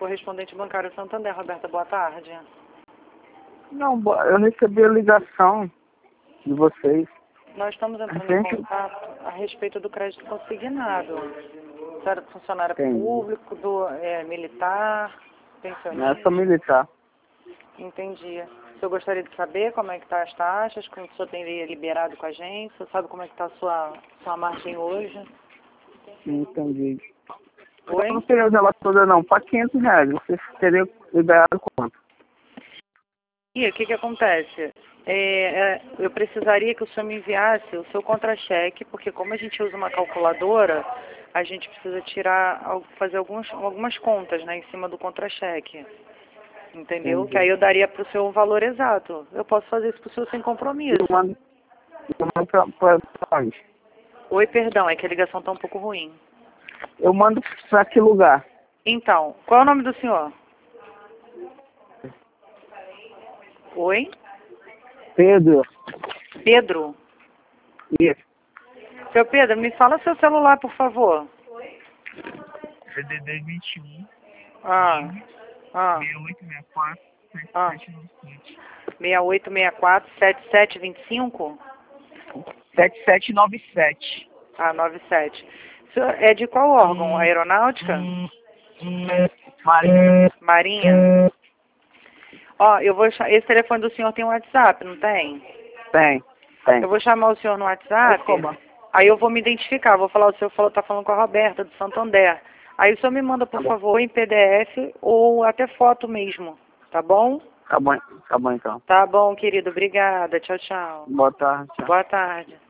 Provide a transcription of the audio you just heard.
correspondente bancário Santander. Roberta, boa tarde. Não, eu recebi a ligação de vocês. Nós estamos entrando em contato a respeito do crédito consignado. Você era funcionário público, militar, pensionista? Sou militar. Entendi. O senhor gostaria de saber como é que estão as taxas, como o senhor teria liberado com a gente? O senhor sabe como é que está a sua margem hoje? Entendi. Oi? Eu não queria usar ela toda não, para R$500. Vocês teriam liberado quanto? E o que acontece? Eu precisaria que o senhor me enviasse o seu contra-cheque, porque como a gente usa uma calculadora, a gente precisa fazer algumas contas, né, em cima do contra-cheque. Entendeu? Entendi. Que aí eu daria para o senhor o valor exato. Eu posso fazer isso para o senhor sem compromisso. Eu mando para onde? Oi, perdão, é que a ligação está um pouco ruim. Eu mando para que lugar? Então, qual é o nome do senhor? Oi? Pedro. Pedro? Isso. Seu Pedro, me fala seu celular, por favor. CDD 21. 6864 7797. 6864-7725? 7797. 97. Senhor, é de qual órgão? Aeronáutica? Marinha. Marinha? Ó, esse telefone do senhor tem um WhatsApp, não tem? Tem. Eu vou chamar o senhor no WhatsApp, aí eu vou me identificar, vou falar, o senhor tá falando com a Roberta, do Santander. Aí o senhor me manda, por favor, em PDF ou até foto mesmo, tá bom? Tá bom então. Tá bom, querido, obrigada, tchau, tchau. Boa tarde. Tchau. Boa tarde.